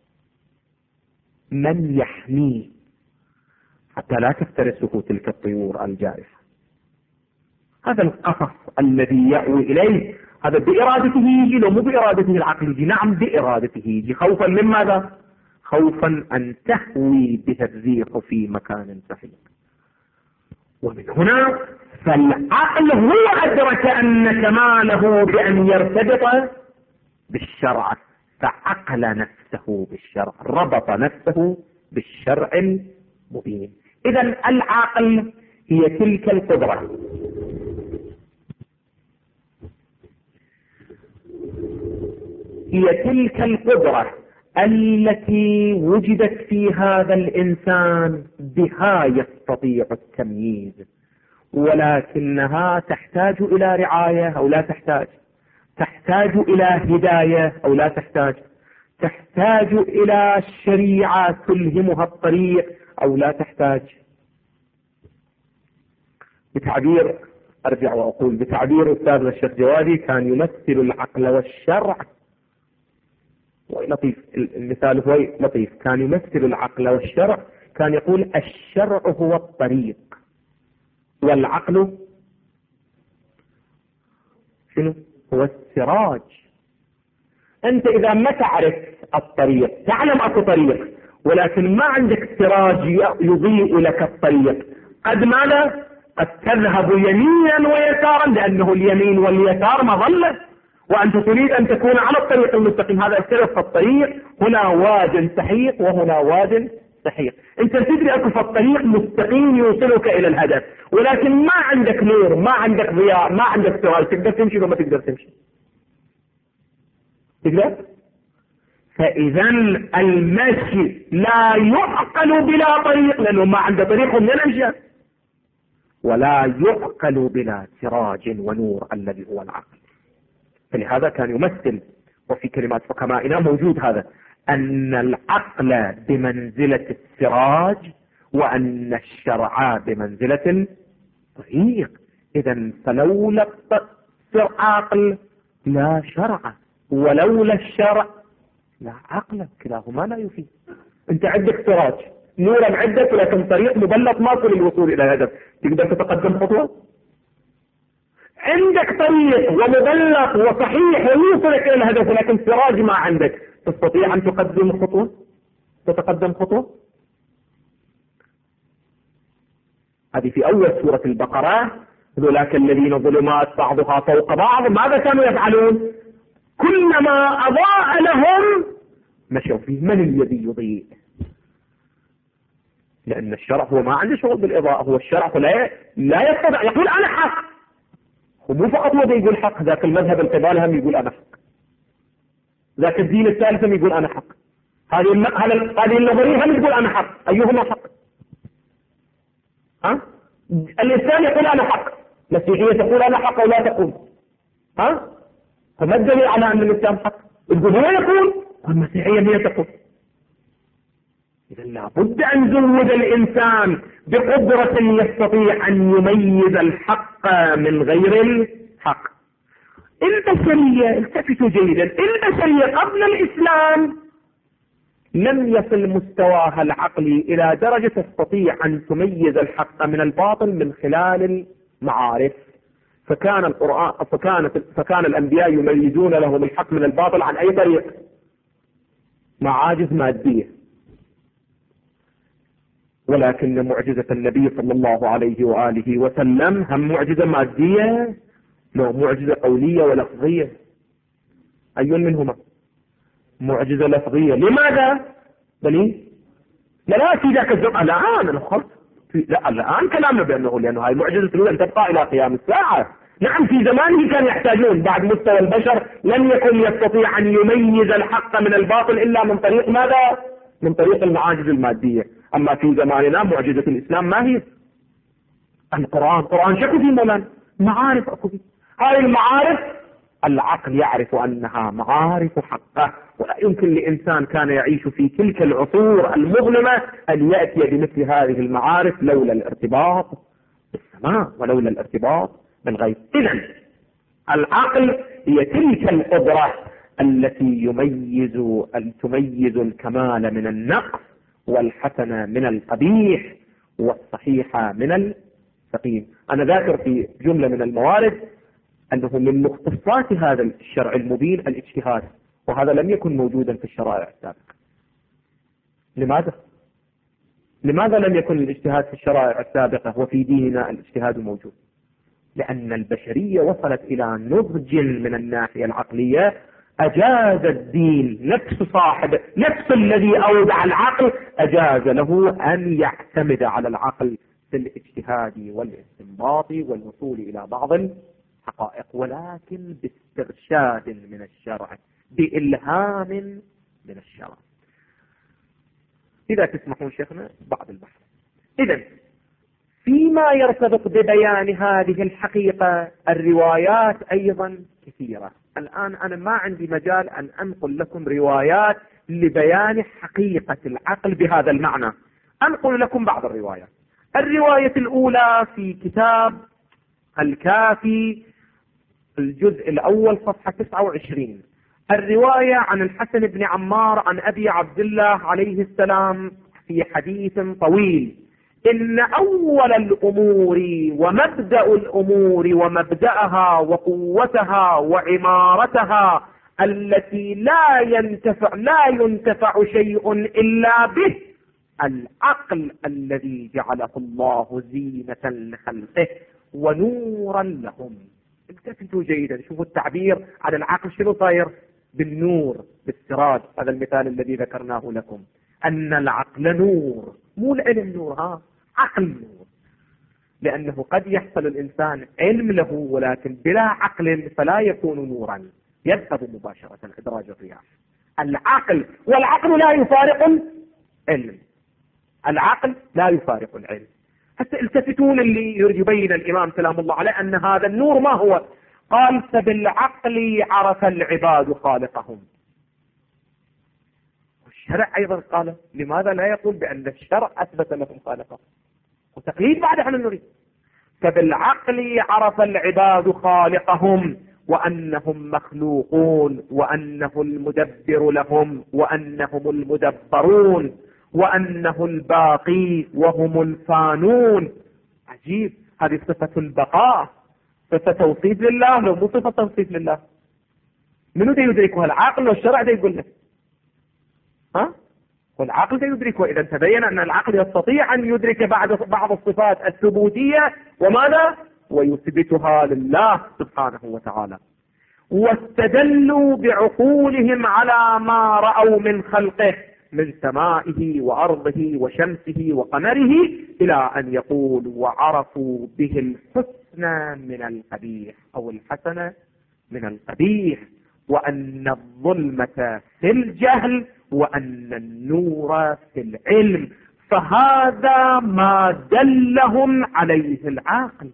من يحميه حتى لا تفترسه تلك الطيور الجائفة. هذا القفص الذي يأوي إليه هذا بإرادته يجي، لو مو بإرادته العقل يجي؟ نعم بإرادته يجي، خوفا من ماذا؟ خوفا أن تهوي به الريح في مكان سحيق. ومن هنا فالعقل هو أدرك أن كماله بأن يرتبط بالشرع، فعقل نفسه بالشرع، ربط نفسه بالشرع المبين. إذا العقل هي تلك القدرة التي وجدت في هذا الإنسان بها يستطيع التمييز، ولكنها تحتاج إلى رعاية أو لا تحتاج، تحتاج إلى هداية أو لا تحتاج، تحتاج إلى شريعة تلهمها الطريق أو لا تحتاج. بتعبير أرجع وأقول بتعبير أستاذنا الشيخ جوادي كان يمثل العقل والشرع، لطيف المثال هو لطيف، كان يمثل العقل والشرع، كان يقول الشرع هو الطريق والعقل شنو؟ هو السراج. أنت إذا ما تعرف الطريق، تعلم أكو طريق ولكن ما عندك سراج يضيء لك الطريق، قد ماذا؟ قد تذهب يمينا ويسارا، لأنه اليمين واليسار مظلة، وأنت تريد أن تكون على الطريق المستقيم. هذا اختلف في الطريق، هنا واد سحيق وهنا واد سحيق. أنت تدري أكو في الطريق مستقيم يوصلك إلى الهدف، ولكن ما عندك نور، ما عندك ضياء، ما عندك سراج، تقدر تمشي ولا ما تقدر تمشي؟ تقدر؟ فإذا المشي لا يعقل بلا طريق، لأنه ما عنده طريق ومن يمشي، ولا يعقل بلا سراج ونور الذي هو العقل. فلهذا كان يمثل، وفي كلمات حكمائنا موجود هذا، أن العقل بمنزلة السراج وأن الشرع بمنزلة الطريق. إذا فلولا العقل لا شرع، ولولا الشرع لا عقل، كلاهما لا يفيد. أنت عندك سراج نورا عندك، ولكن طريق مبلط ماكو للوصول إلى الهدف، تقدر تتقدم خطوة؟ عندك طريق ومبلط وصحيح يوصلك إلى الهدف، ولكن سراج ما عندك، تستطيع أن تقدم خطوة؟ تتقدم خطوة؟ هذه في أول سورة البقرة، ذولاك الذين ظلمات بعضها فوق بعض، ماذا كانوا يفعلون؟ كلما أضاء لهم مشوا فيه. من الذي يضيء؟ لأن الشرع هو ما عنده شغل بالإضاءة، هو الشرع لا يستطيع يقول أنا حق، ومو فقط هو يقول حق، ذاك المذهب القبالي هم يقول أنا حق، ذاك الدين الثالث هم يقول أنا حق، هذه النظرية هم يقول أنا حق، أيهما حق؟ الإنسان يقول أنا حق، المسيحية تقول أنا حق ولا تقول، فما الدليل على أن الإسلام حق؟ تقول هو يقول والمسيحية هي تقول. إذا لابد أن نزود الإنسان بقدرة يستطيع أن يميز الحق من غير الحق. البشرية، التفتوا جيدا، البشرية قبل الإسلام لم يصل مستواها العقلي إلى درجة تستطيع أن تميز الحق من الباطل من خلال المعارف. فكان الأنبياء يميزون لهم الحق من الباطل عن أي طريق؟ معاجز مادية. ولكن معجزة النبي صلى الله عليه وآله وسلم هم معجزة مادية لو معجزة قولية ولفظية. أي منهما؟ معجزة لفظية. لماذا؟ لا في ذاك الزمان الآن لا الآن كلامنا بأنه لأنه هاي معجزة الأولى تبقى إلى قيام الساعة. نعم في زمانه كانوا يحتاجون بعد مستوى البشر لم يكن يستطيع أن يميز الحق من الباطل إلا من طريق ماذا؟ من طريق المعاجز المادية. أما في زماننا معجزة الإسلام ما هي؟ القرآن شكو في مولانا معارف أكو فيه. هذه المعارف العقل يعرف أنها معارف حقه، ولا يمكن لإنسان كان يعيش في تلك العصور المظلمة أن يأتي بمثل هذه المعارف لولا الارتباط بالسماء ولولا الارتباط بالغيب. إذن العقل هي تلك القدرة التي تميز الكمال من النقص والحسن من القبيح والصحيح من السقيم. أنا ذاكر في جملة من الموارد أنه من مختصات هذا الشرع المبين الاجتهاد، وهذا لم يكن موجودا في الشرائع السابقة. لماذا لم يكن الاجتهاد في الشرائع السابقة وفي ديننا الاجتهاد موجود؟ لأن البشرية وصلت إلى نضج من الناحية العقلية أجاز الدين نفس الذي أودع العقل أجاز له أن يعتمد على العقل في الاجتهاد والاستنباط والوصول إلى بعض الحقائق، ولكن باسترشاد من الشرع، بإلهام من الشرع. إذا تسمحون شيخنا بعد البحث. إذن فيما يرتبط ببيان هذه الحقيقة الروايات أيضا كثيرة. الآن أنا ما عندي مجال أن أنقل لكم روايات لبيان حقيقة العقل بهذا المعنى. أنقل لكم بعض الروايات. الرواية الأولى في كتاب الكافي الجزء الأول صفحة 29. الرواية عن الحسن بن عمار عن أبي عبد الله عليه السلام في حديث طويل: إن أول الأمور ومبدأ الأمور ومبدأها وقوتها وعمارتها التي لا ينتفع شيء إلا به العقل الذي جعله الله زينة لخلقه ونورا لهم. التفتوا جيدا، شوفوا التعبير عن العقل شنو صاير بالنور بالسراج. هذا المثال الذي ذكرناه لكم، أن العقل نور، مو العلم نور، عقل نور. لأنه قد يحصل الإنسان علم له ولكن بلا عقل فلا يكون نورا، يذهب مباشرة إدراج الرياح. العقل، والعقل لا يفارق العلم، العقل لا يفارق العلم. حتى التفتون اللي يبين الإمام سلام الله عليه أن هذا النور ما هو؟ قال: فبالعقل عرف العباد خالقهم. والشرع أيضا قال: لماذا لا يقول بأن الشرع أثبت لهم خالقهم؟ وتقليد بعد عن النريد. فبالعقل عرف العباد خالقهم وأنهم مخلوقون وأنه المدبر لهم وأنهم المدبرون وأنه الباقي وهم الفانون. عجيب، هذه صفة البقاء، صفة توصيف لله لو مو صفة توصيف لله. منو دا يدركها؟ العقل والشرع دا يقول لك والعقل دا يدركها. إذا تبين أن العقل يستطيع أن يدرك بعض الصفات الثبوتية وماذا؟ ويثبتها لله سبحانه وتعالى. واستدلوا بعقولهم على ما رأوا من خلقه من سمائه وأرضه وشمسه وقمره، إلى أن يقول: وعرفوا به الحسن من القبيح أو الحسن من القبيح، وأن الظلمة في الجهل وأن النور في العلم. فهذا ما دلهم عليه العقل.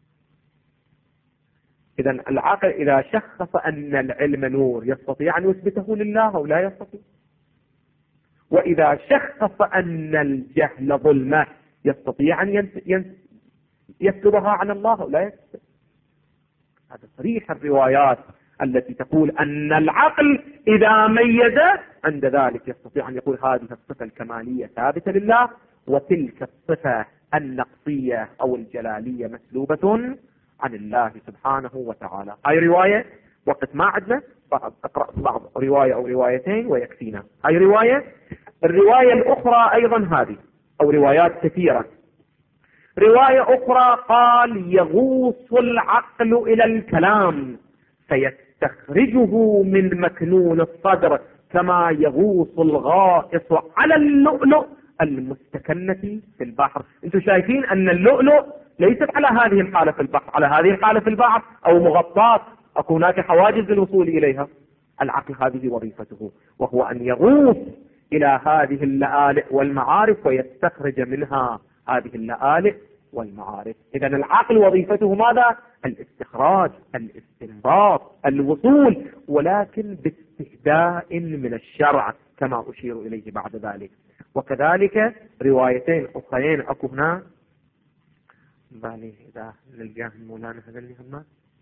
إذا العقل إذا شخص أن العلم نور يستطيع أن يثبته لله أو لا يستطيع؟ وإذا شخص أن الجهل ظلمة يستطيع أن يسلبها عن الله أو لا يستطيع؟ هذا صريح الروايات التي تقول أن العقل إذا ميز عند ذلك يستطيع أن يقول هذه الصفة الكمالية ثابتة لله وتلك الصفة النقصية أو الجلالية مسلوبة عن الله سبحانه وتعالى. هاي رواية، وقت ما عندنا أقرأ بعض رواية أو روايتين ويكفينا. هاي رواية. الرواية الأخرى أيضا هذه أو روايات كثيرة. رواية أخرى قال يغوص العقل إلى الكلام فيستخرجه من مكنون الصدر كما يغوص الغائص على اللؤلؤ المستكنة في البحر. انتم شايفين أن اللؤلؤ ليست على هذه الحالة في البحر، على هذه الحالة في البحر أو مغطاة، أو هناك حواجز للوصول إليها. العقل هذه وظيفته، وهو أن يغوص إلى هذه اللآلئ والمعارف ويستخرج منها هذه اللآلئ والمعارف. إذن العقل وظيفته ماذا؟ الاستخراج، الاستنباط، الوصول، ولكن باستهداء من الشرع كما أشير إليه بعد ذلك. وكذلك روايتين أخرين أكو هنا بالي إذا نلقاه مولانا هذا اللي هم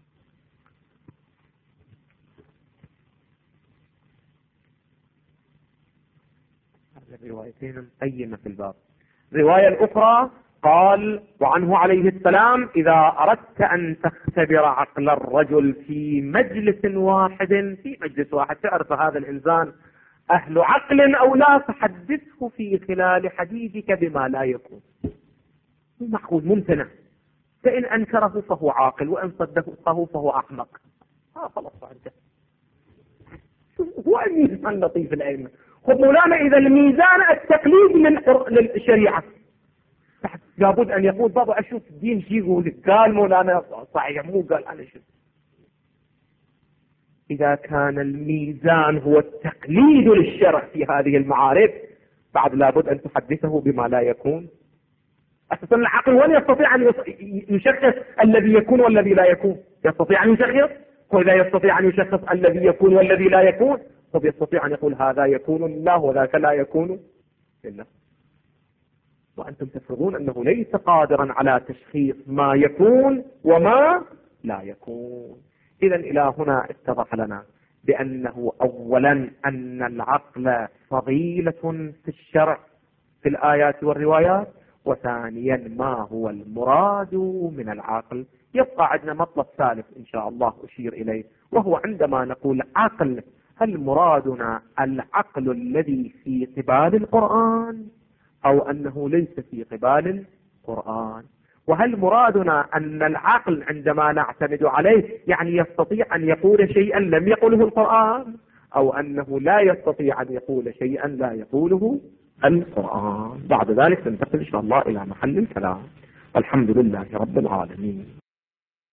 الروايتين قيمة في الباب. الرواية الأخرى قال وعنه عليه السلام إذا أردت أن تختبر عقل الرجل في مجلس واحد، في مجلس واحد تعرف هذا الإنسان أهل عقل أو لا، فحدثه في خلال حديثك بما لا يكون معقول ممتنع، فإن أنكره فهو عاقل وإن صدقه فهو أحمق. خلاص عنده هو الميزان لطيف الأئمة. خب مولانا إذا الميزان التقليد للشريعة لابد أن يقول بابا أشوف الدين شي يقول، قال مولانا صحيح مو قال أنا شو. إذا كان الميزان هو التقليد للشرع في هذه المعارف بعد لابد أن تحدثه بما لا يكون. أساسا العقل ولا يستطيع أن يشخص الذي يكون والذي لا يكون، يستطيع أن يشخص، وإذا يستطيع أن يشخص الذي يكون والذي لا يكون طب يستطيع أن يقول هذا يكون لله وذاك لا يكون لله. وأنتم تفرضون أنه ليس قادرا على تشخيص ما يكون وما لا يكون. إذن إلى هنا اتضح لنا بأنه أولا أن العقل فضيلة في الشرع في الآيات والروايات، وثانيا ما هو المراد من العقل. يبقى عندنا مطلب ثالث إن شاء الله أشير إليه، وهو عندما نقول عقل هل مرادنا العقل الذي في قبال القرآن أو أنه ليس في قبال القرآن؟ وهل مرادنا أن العقل عندما نعتمد عليه يعني يستطيع أن يقول شيئا لم يقله القرآن، أو أنه لا يستطيع أن يقول شيئا لا يقوله القرآن؟ بعد ذلك ننتقل إن شاء الله إلى محل الكلام. الحمد لله رب العالمين.